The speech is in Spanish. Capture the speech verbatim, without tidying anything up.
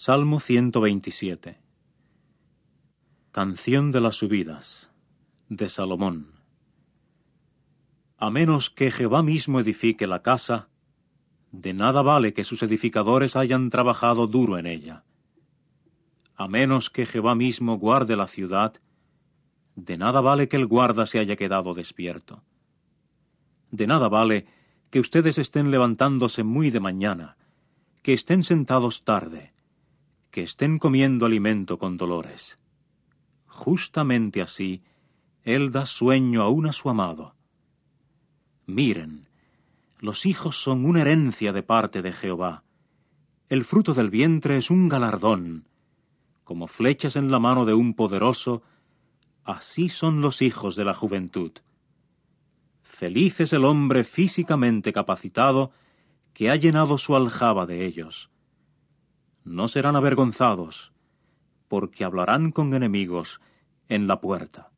Salmo ciento veintisiete. Canción de las subidas, de Salomón. A menos que Jehová mismo edifique la casa, de nada vale que sus edificadores hayan trabajado duro en ella. A menos que Jehová mismo guarde la ciudad, de nada vale que el guarda se haya quedado despierto. De nada vale que ustedes estén levantándose muy de mañana, que estén sentados tarde, que estén comiendo alimento con dolores. Justamente así, Él da sueño aún a su amado. Miren, los hijos son una herencia de parte de Jehová. El fruto del vientre es un galardón. Como flechas en la mano de un poderoso, así son los hijos de la juventud. Feliz es el hombre físicamente capacitado que ha llenado su aljaba de ellos. No serán avergonzados, porque hablarán con enemigos en la puerta.